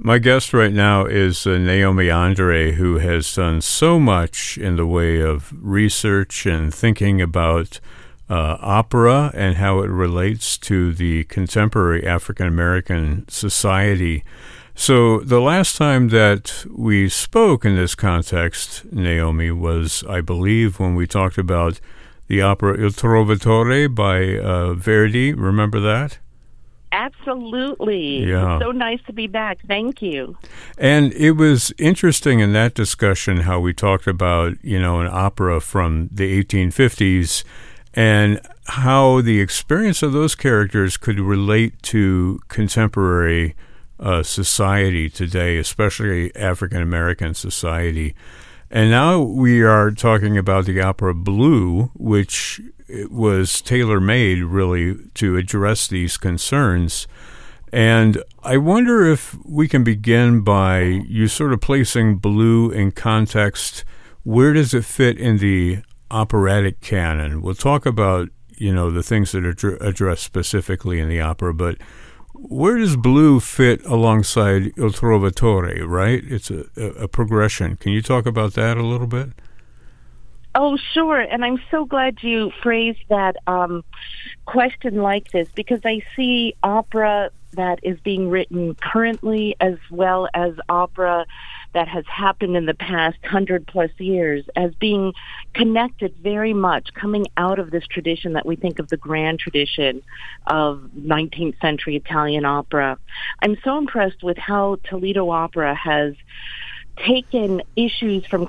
My guest right now is Naomi Andre, who has done so much in the way of research and thinking about opera and how it relates to the contemporary African American society. So the last time that we spoke in this context, Naomi, was, I believe, when we talked about the opera Il Trovatore by Verdi. Remember that? Absolutely. Yeah. It's so nice to be back. Thank you. And it was interesting in that discussion how we talked about, an opera from the 1850s and how the experience of those characters could relate to contemporary society today, especially African American society. And now we are talking about the opera Blue, which was tailor-made really to address these concerns. And I wonder if we can begin by you sort of placing Blue in context. Where does it fit in the operatic canon? We'll talk about, the things that are addressed specifically in the opera, but where does Blue fit alongside Il Trovatore, right? It's a progression. Can you talk about that a little bit? Oh, sure. And I'm so glad you phrased that question like this, because I see opera that is being written currently as well as opera that has happened in the past 100-plus years as being connected very much, coming out of this tradition that we think of the grand tradition of 19th century Italian opera. I'm so impressed with how Toledo Opera has taken issues from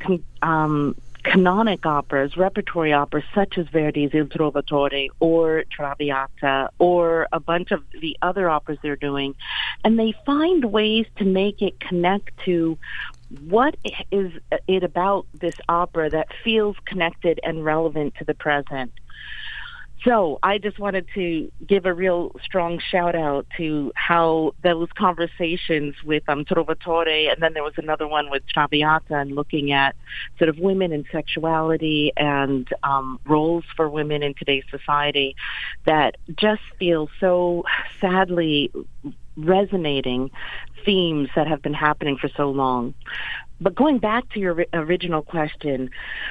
canonic operas, repertory operas such as Verdi's Il Trovatore or Traviata or a bunch of the other operas they're doing, and they find ways to make it connect to what is it about this opera that feels connected and relevant to the present. So I just wanted to give a real strong shout out to how those conversations with Trovatore, and then there was another one with Traviata, and looking at sort of women and sexuality and roles for women in today's society, that just feel so sadly resonating themes that have been happening for so long. But going back to your original question,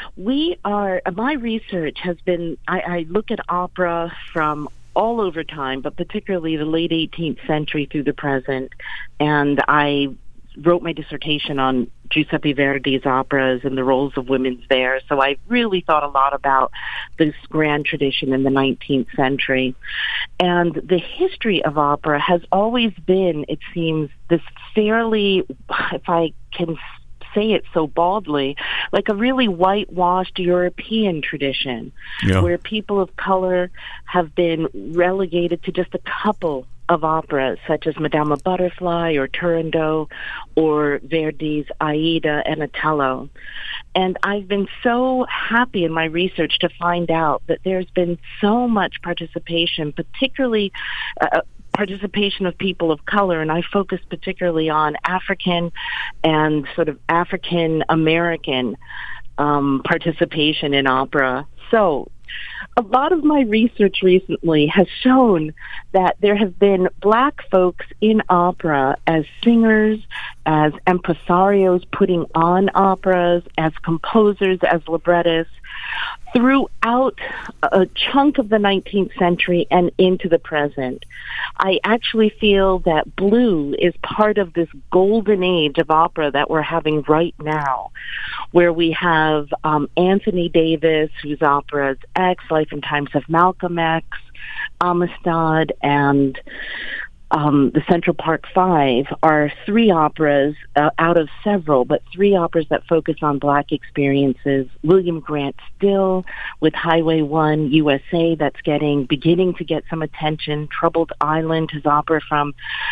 my research has been, I look at opera from all over time, but particularly the late 18th century through the present, and I wrote my dissertation on Giuseppe Verdi's operas and the roles of women there. So I really thought a lot about this grand tradition in the 19th century. And the history of opera has always been, it seems, this fairly, if I can say it so baldly, like a really whitewashed European tradition, where people of color have been relegated to just a couple of operas, such as Madama Butterfly or Turandot or Verdi's Aida and Otello. And I've been so happy in my research to find out that there's been so much participation, particularly participation of people of color, and I focus particularly on African and sort of African American participation in opera. So a lot of my research recently has shown that there have been black folks in opera as singers, as impresarios putting on operas, as composers, as librettists, throughout a chunk of the 19th century and into the present. I actually feel that Blue is part of this golden age of opera that we're having right now, where we have Anthony Davis, whose operas X, Life and Times of Malcolm X, Amistad, and the Central Park Five are three operas out of several, but three operas that focus on black experiences. William Grant Still with Highway 1 USA, that's beginning to get some attention. Troubled Island, his opera from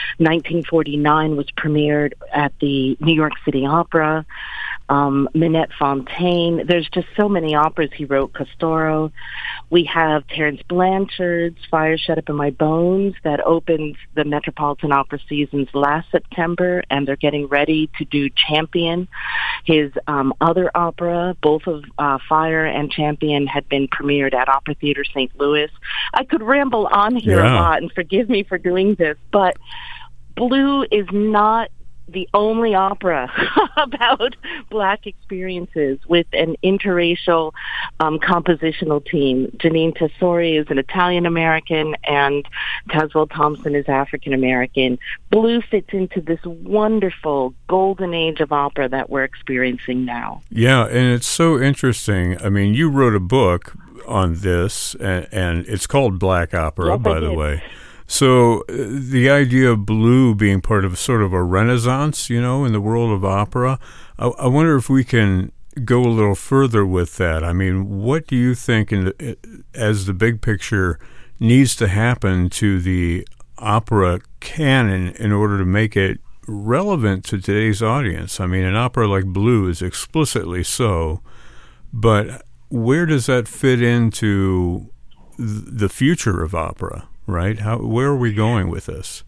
1949, was premiered at the New York City Opera. Minette Fontaine. There's just so many operas he wrote. Castoro. We have Terence Blanchard's Fire Shut Up in My Bones that opened the Metropolitan Opera seasons last September, and they're getting ready to do Champion. His other opera, both of Fire and Champion, had been premiered at Opera Theater St. Louis. I could ramble on here a lot, and forgive me for doing this, but Blue is not the only opera about Black experiences with an interracial compositional team. Janine Tesori is an Italian-American and Tazewell Thompson is African-American. Blue fits into this wonderful golden age of opera that we're experiencing now. Yeah, and it's so interesting. I mean, you wrote a book on this, and it's called Black Opera, Yes, by the way. So the idea of Blue being part of sort of a renaissance, in the world of opera, I wonder if we can go a little further with that. I mean, what do you think as the big picture needs to happen to the opera canon in order to make it relevant to today's audience? I mean, an opera like Blue is explicitly so, but where does that fit into the future of opera? Right? Where are we going with this?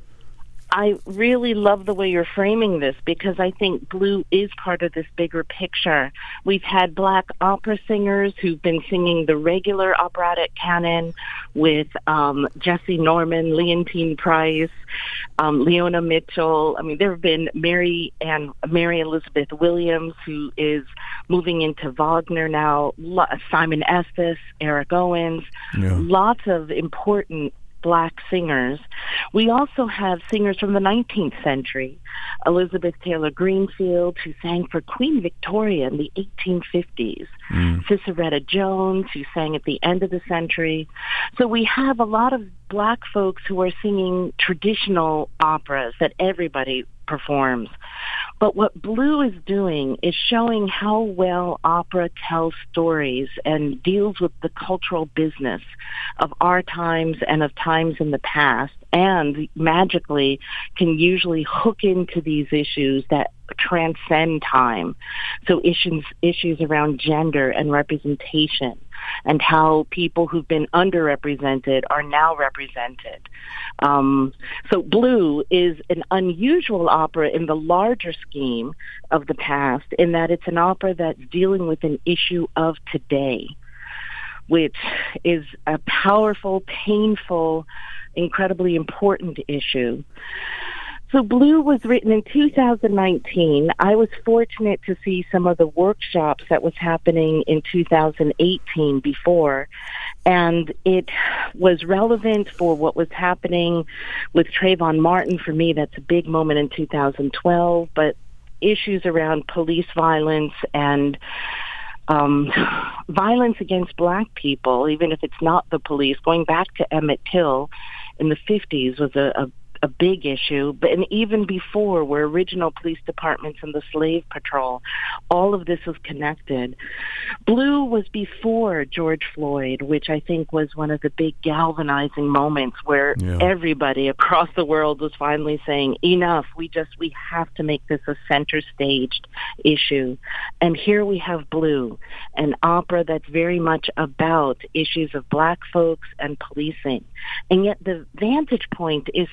I really love the way you're framing this because I think Blue is part of this bigger picture. We've had Black opera singers who've been singing the regular operatic canon with Jesse Norman, Leontine Price, Leona Mitchell. I mean, there have been Mary Elizabeth Williams, who is moving into Wagner now, Simon Estes, Eric Owens, lots of important Black singers. We also have singers from the 19th century, Elizabeth Taylor Greenfield, who sang for Queen Victoria in the 1850s, Ciceretta Jones, who sang at the end of the century. So we have a lot of Black folks who are singing traditional operas that everybody performs. But what Blue is doing is showing how well opera tells stories and deals with the cultural business of our times and of times in the past, and magically can usually hook into these issues that transcend time. So issues around gender and representation and how people who've been underrepresented are now represented. So Blue is an unusual opera in the larger scheme of the past in that it's an opera that's dealing with an issue of today, which is a powerful, painful, incredibly important issue. So Blue was written in 2019. I was fortunate to see some of the workshops that was happening in 2018 before, and it was relevant for what was happening with Trayvon Martin. For me, that's a big moment in 2012, but issues around police violence and violence against Black people, even if it's not the police, going back to Emmett Till in the 50s was a big issue, but and even before, where original police departments and the slave patrol, all of this was connected. Blue was before George Floyd, which I think was one of the big galvanizing moments where everybody across the world was finally saying, enough, we have to make this a center staged issue. And here we have Blue, an opera that's very much about issues of Black folks and policing. And yet the vantage point is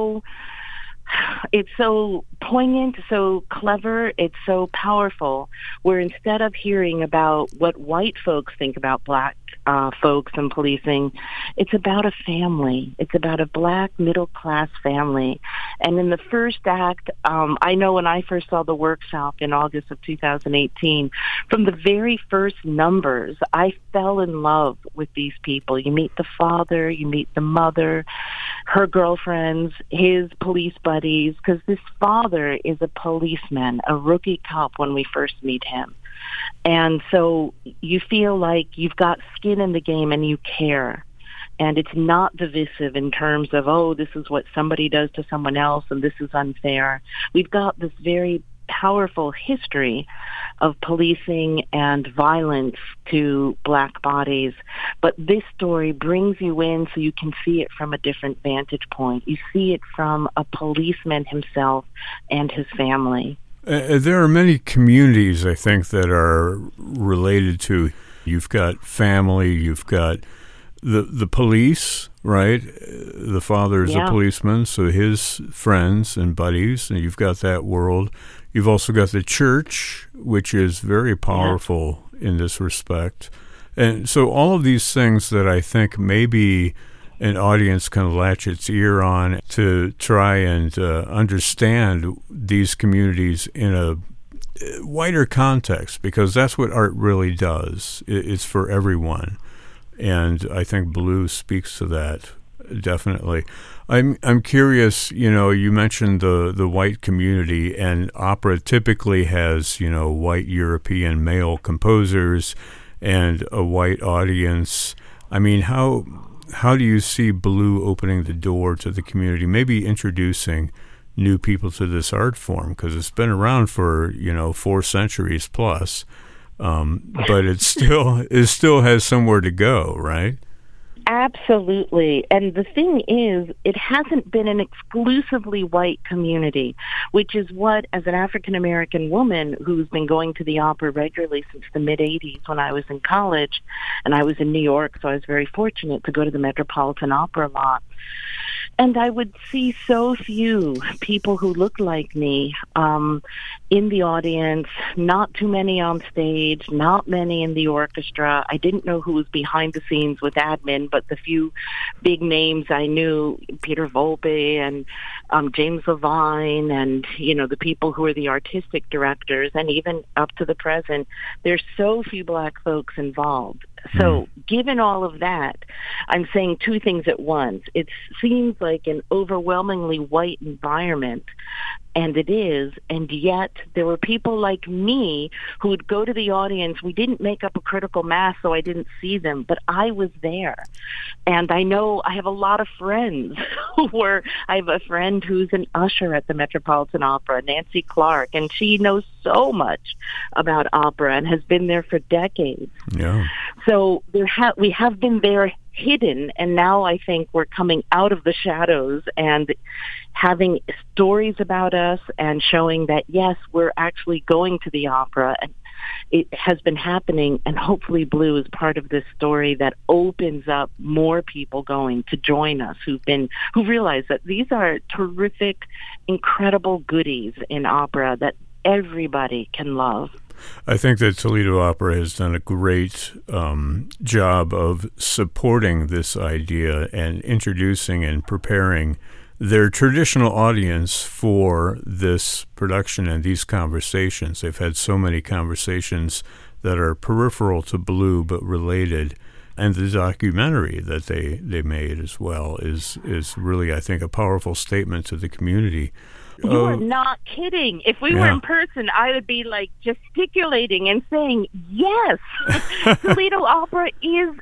it's so poignant, so clever, it's so powerful, where instead of hearing about what white folks think about Black folks and policing, it's about a family. It's about a Black middle-class family. And in the first act, I know when I first saw the workshop in August of 2018, from the very first numbers, I fell in love with these people. You meet the father, you meet the mother, her girlfriends, his police buddies, because this father is a policeman, a rookie cop when we first meet him. And so you feel like you've got skin in the game and you care. And it's not divisive in terms of, oh, this is what somebody does to someone else and this is unfair. We've got this very powerful history of policing and violence to Black bodies. But this story brings you in so you can see it from a different vantage point. You see it from a policeman himself and his family. There are many communities, I think, that are related to, you've got family, you've got the police, right? The father's a policeman, so his friends and buddies, and you've got that world. You've also got the church, which is very powerful in this respect. And so all of these things that I think maybe an audience can latch its ear on to try and understand these communities in a wider context, because that's what art really does. It's for everyone. And I think Blue speaks to that, definitely. I'm curious, you mentioned the white community, and opera typically has, white European male composers and a white audience. I mean, how do you see Blue opening the door to the community, maybe introducing new people to this art form, because it's been around for 4 centuries plus, but it still has somewhere to go, right? Absolutely. And the thing is, it hasn't been an exclusively white community, which is what, as an African-American woman who's been going to the opera regularly since the mid-'80s when I was in college, and I was in New York, so I was very fortunate to go to the Metropolitan Opera a lot. And I would see so few people who looked like me in the audience, not too many on stage, not many in the orchestra. I didn't know who was behind the scenes with admin, but the few big names I knew, Peter Volpe and James Levine, and, the people who are the artistic directors, and even up to the present, there's so few black folks involved. So given all of that, I'm saying 2 things at once. It seems like an overwhelmingly white environment, and it is, and yet there were people like me who would go to the audience. We didn't make up a critical mass, so I didn't see them, but I was there. And I know I have a lot of friends I have a friend who's an usher at the Metropolitan Opera, Nancy Clark, and she knows so much about opera and has been there for decades. Yeah. So we have been there hidden, and now I think we're coming out of the shadows and having stories about us and showing that, yes, we're actually going to the opera, and it has been happening, and hopefully Blue is part of this story that opens up more people going to join us who realize that these are terrific, incredible goodies in opera that everybody can love. I think that Toledo Opera has done a great job of supporting this idea and introducing and preparing their traditional audience for this production and these conversations. They've had so many conversations that are peripheral to Blue but related. And the documentary that they made as well is really, I think, a powerful statement to the community. You are not kidding. If we were in person, I would be like gesticulating and saying, yes, Toledo Opera is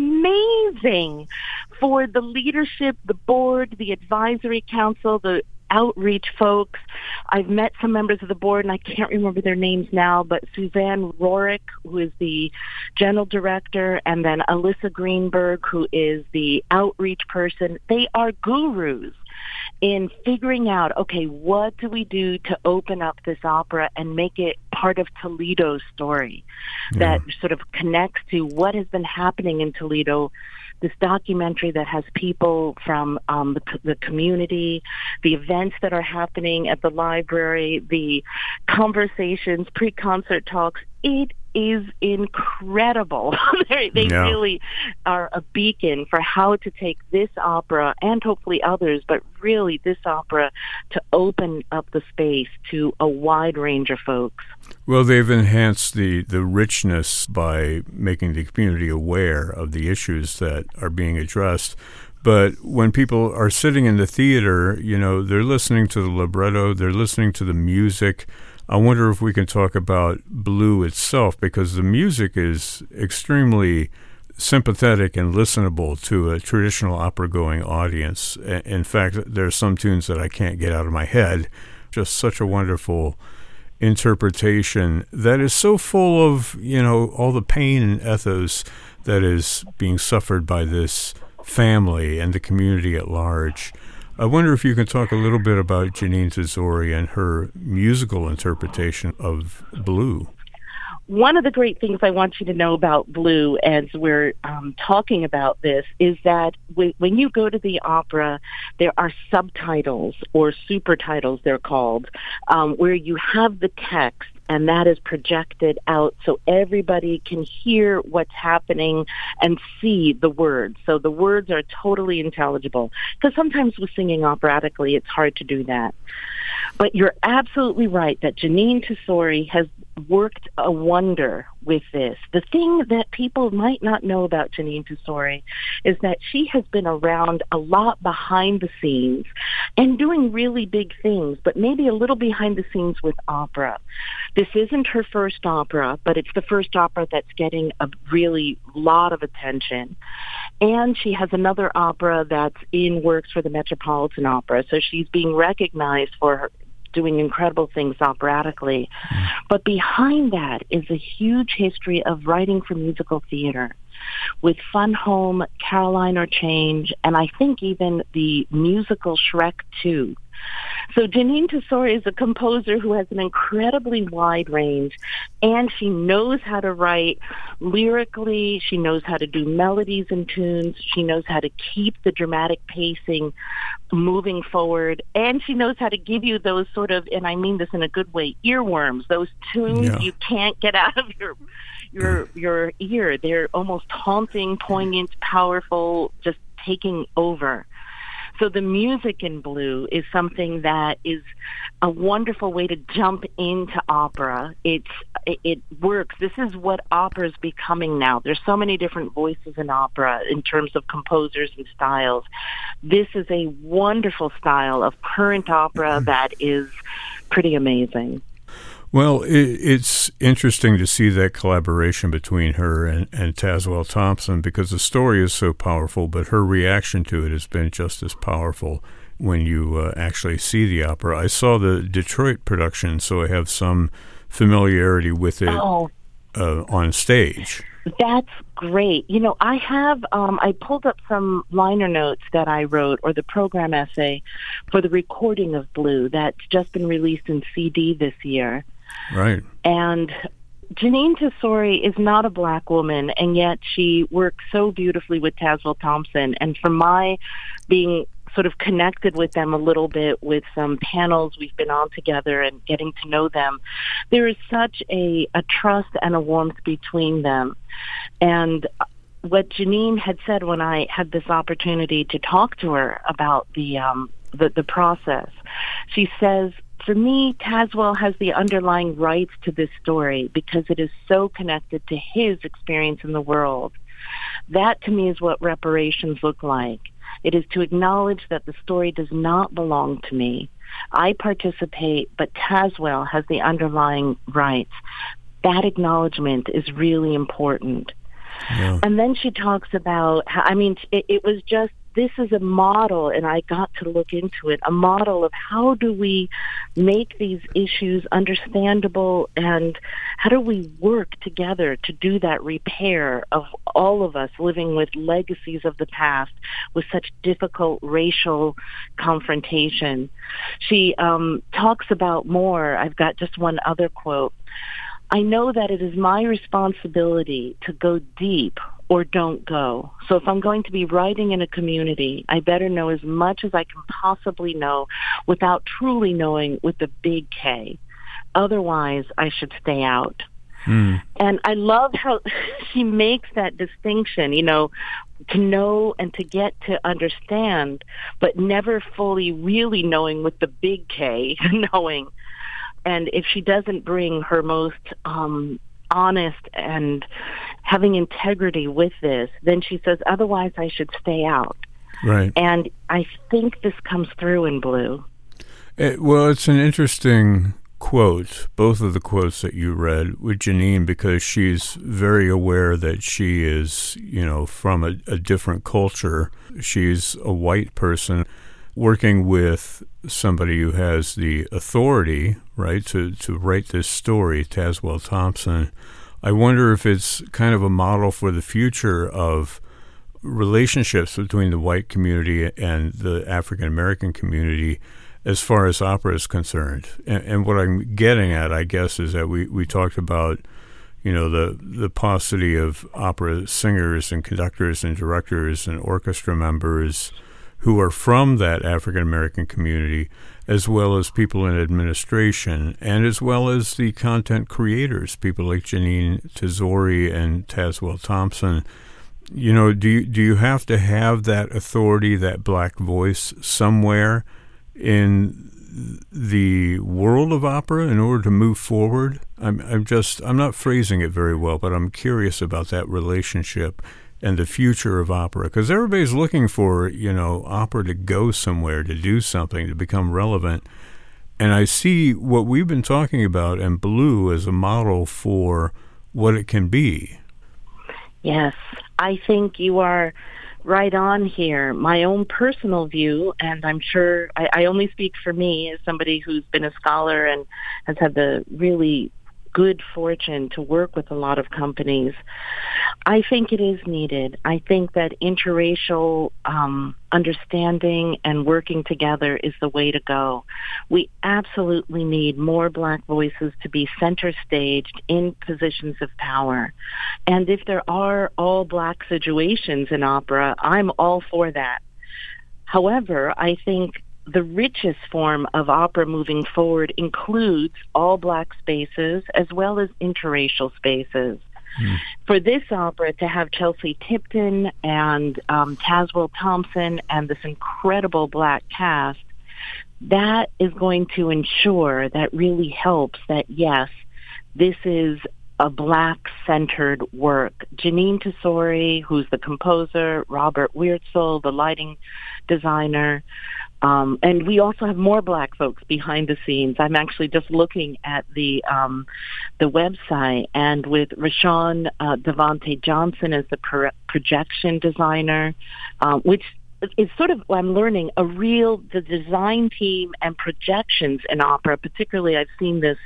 amazing. For the leadership, the board, the advisory council, the outreach folks. I've met some members of the board, and I can't remember their names now, but Suzanne Rorick, who is the general director, and then Alyssa Greenberg, who is the outreach person. They are gurus in figuring out, okay, what do we do to open up this opera and make it part of Toledo's story that sort of connects to what has been happening in Toledo. This documentary that has people from the community, the events that are happening at the library, the conversations, pre-concert talks. It is incredible. They really are a beacon for how to take this opera and hopefully others, but really this opera to open up the space to a wide range of folks. Well, they've enhanced the richness by making the community aware of the issues that are being addressed. But when people are sitting in the theater, they're listening to the libretto, they're listening to the music. I wonder if we can talk about Blue itself, because the music is extremely sympathetic and listenable to a traditional opera-going audience. In fact, there are some tunes that I can't get out of my head. Just such a wonderful interpretation that is so full of, all the pain and ethos that is being suffered by this family and the community at large. I wonder if you can talk a little bit about Jeanine Tesori and her musical interpretation of Blue. One of the great things I want you to know about Blue as we're talking about this is that when you go to the opera, there are subtitles or supertitles, they're called, where you have the text and that is projected out so everybody can hear what's happening and see the words. So the words are totally intelligible, because sometimes with singing operatically, it's hard to do that. But you're absolutely right that Jeanine Tesori has worked a wonder with this. The thing that people might not know about Jeanine Tesori is that she has been around a lot behind the scenes and doing really big things, but maybe a little behind the scenes with opera. This isn't her first opera, but it's the first opera that's getting a really lot of attention. And she has another opera that's in works for the Metropolitan Opera, so she's being recognized for her doing incredible things operatically. But behind that is a huge history of writing for musical theater with Fun Home, Caroline or Change, and I think even the musical Shrek 2. So Jeanine Tesori is a composer who has an incredibly wide range, and she knows how to write lyrically, she knows how to do melodies and tunes, she knows how to keep the dramatic pacing moving forward, and she knows how to give you those sort of, and I mean this in a good way, earworms, those tunes you can't get out of your ear. They're almost haunting, poignant, powerful, just taking over. So the music in Blue is something that is a wonderful way to jump into opera. It works. This is what opera is becoming now. There's so many different voices in opera in terms of composers and styles. This is a wonderful style of current opera that is pretty amazing. Well, it's interesting to see that collaboration between her and Tazewell Thompson, because the story is so powerful, but her reaction to it has been just as powerful when you actually see the opera. I saw the Detroit production, so I have some familiarity with it on stage. That's great. You know, I have, I pulled up some liner notes that I wrote, or the program essay for the recording of Blue that's just been released in CD this year. Right. And Jeanine Tesori is not a black woman, and yet she works so beautifully with Tazewell Thompson. And from my being sort of connected with them a little bit with some panels we've been on together and getting to know them, there is such a trust and a warmth between them. And what Jeanine had said when I had this opportunity to talk to her about the process, she says, for me, Tazewell has the underlying rights to this story because it is so connected to his experience in the world. That, to me, is what reparations look like. It is to acknowledge that the story does not belong to me. I participate, but Tazewell has the underlying rights. That acknowledgement is really important. Yeah. And then she talks about, it was just, this is a model, and I got to look into it, a model of how do we make these issues understandable, and how do we work together to do that repair of all of us living with legacies of the past with such difficult racial confrontation. She talks about more. I've got just one other quote. I know that it is my responsibility to go deep or don't go. So if I'm going to be writing in a community, I better know as much as I can possibly know without truly knowing with the big K. Otherwise, I should stay out. And I love how she makes that distinction, you know, to know and to get to understand, but never fully really knowing with the big K, knowing. And if she doesn't bring her most honest and having integrity with this, then she says, otherwise I should stay out. Right. And I think this comes through in Blue. Well, it's an interesting quote, both of the quotes that you read with Jeanine, because she's very aware that she is, you know, from a different culture. She's a white person working with somebody who has the authority, right, to write this story, Tazewell Thompson. I wonder if it's kind of a model for the future of relationships between the white community and the African American community as far as opera is concerned. And what I'm getting at, I guess, is that we talked about, you know, the paucity of opera singers and conductors and directors and orchestra members who are from that African American community. as well as people in administration, and as well as the content creators, people like Jeanine Tesori and Tazewell Thompson. You know, do you have to have that authority, that black voice somewhere in the world of opera in order to move forward? I'm not phrasing it very well, but I'm curious about that relationship and the future of opera, because everybody's looking for, you know, opera to go somewhere, to do something, to become relevant. And I see what we've been talking about and Blue as a model for what it can be. Yes, I think you are right on here. My own personal view, and I'm sure I only speak for me as somebody who's been a scholar and has had the really good fortune to work with a lot of companies. I think it is needed. I think that interracial understanding and working together is the way to go. We absolutely need more black voices to be center staged in positions of power. And if there are all black situations in opera, I'm all for that. However, I think the richest form of opera moving forward includes all black spaces as well as interracial spaces. For this opera to have Chelsea Tipton and Tazewell Thompson and this incredible black cast, that is going to ensure that really helps that, yes, this is a black-centered work. Jeanine Tesori, who's the composer, Robert Weirtzel, the lighting designer, and we also have more black folks behind the scenes. I'm actually just looking at the website, and with Rashawn Devontae Johnson as the projection designer, which is sort of, I'm learning, the design team and projections in opera, particularly I've seen this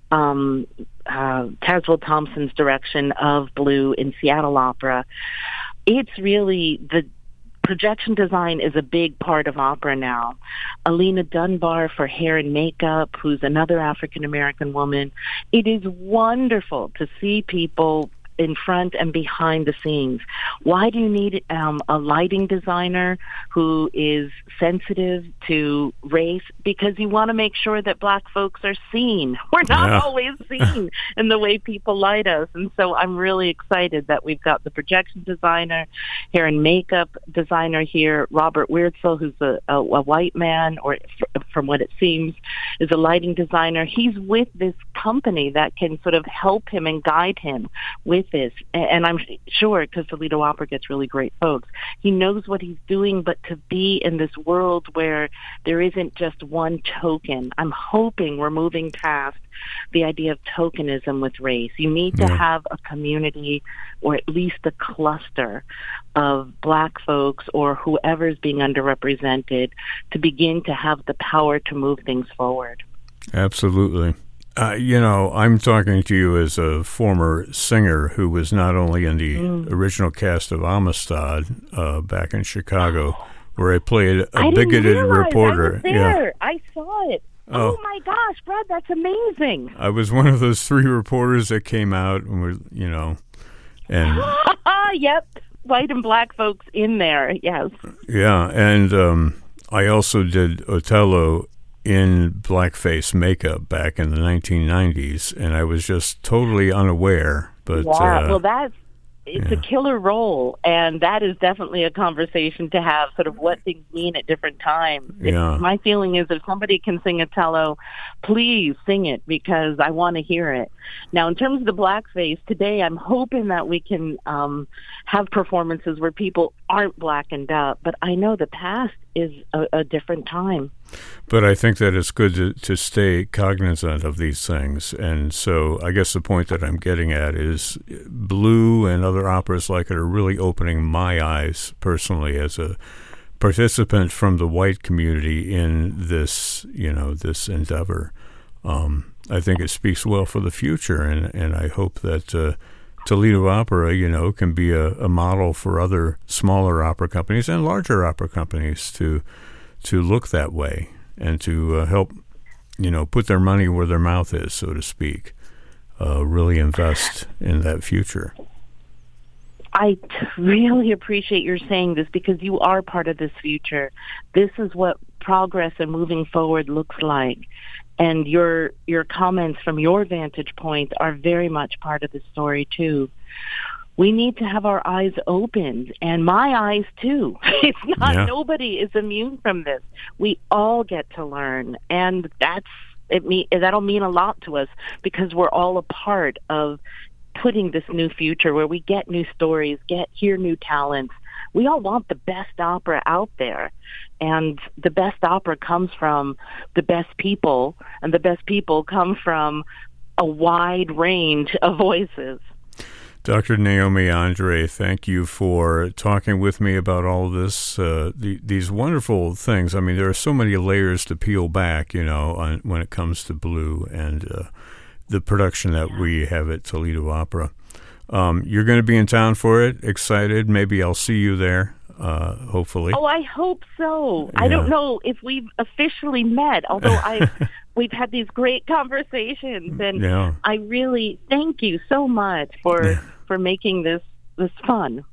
Tazewell Thompson's direction of Blue in Seattle Opera. It's really the projection design is a big part of opera now. Alina Dunbar for hair and makeup, who's another African-American woman. It is wonderful to see people in front and behind the scenes. Why do you need a lighting designer who is sensitive to race? Because you want to make sure that black folks are seen. We're not always seen in the way people light us. And so I'm really excited that we've got the projection designer, hair and makeup designer here, Robert Weirtzel, who's a white man, or from what it seems, is a lighting designer. He's with this company that can sort of help him and guide him with this. And I'm sure, because Toledo Opera gets really great folks, he knows what he's doing, but to be in this world where there isn't just one token, I'm hoping we're moving past the idea of tokenism with race. You need to have a community, or at least a cluster of black folks or whoever is being underrepresented, to begin to have the power to move things forward. Absolutely. You know, I'm talking to you as a former singer who was not only in the original cast of Amistad back in Chicago, where I played a bigoted reporter. I was there. I saw it. Oh my gosh, Brad, that's amazing. I was one of those 3 reporters that came out and were, you know, and yep, white and black folks in there. Yes. Yeah, and I also did Otello in blackface makeup back in the 1990s, and I was just totally unaware. But it's a killer role, and that is definitely a conversation to have, sort of what things mean at different times. My feeling is if somebody can sing Otello, please sing it, because I want to hear it. Now, in terms of the blackface, today I'm hoping that we can have performances where people aren't blackened up, but I know the past is a different time. But I think that it's good to stay cognizant of these things. And so I guess the point that I'm getting at is Blue and other operas like it are really opening my eyes personally as a participant from the white community in this, you know, this endeavor. I think it speaks well for the future, and I hope that Toledo Opera, you know, can be a model for other smaller opera companies and larger opera companies to look that way and to help, you know, put their money where their mouth is, so to speak, really invest in that future. really appreciate your saying this because you are part of this future. This is what progress and moving forward looks like. And your comments from your vantage point are very much part of the story, too. We need to have our eyes opened, and my eyes, too. It's not, nobody is immune from this. We all get to learn, and that'll mean a lot to us because we're all a part of putting this new future where we get new stories, hear new talents. We all want the best opera out there, and the best opera comes from the best people, and the best people come from a wide range of voices. Dr. Naomi Andre, thank you for talking with me about all of this, these wonderful things. I mean, there are so many layers to peel back, when it comes to Blue and the production that we have at Toledo Opera. You're going to be in town for it. Excited. Maybe I'll see you there, hopefully. Oh, I hope so. Yeah. I don't know if we've officially met, although we've had these great conversations, and I really thank you so much for making this fun.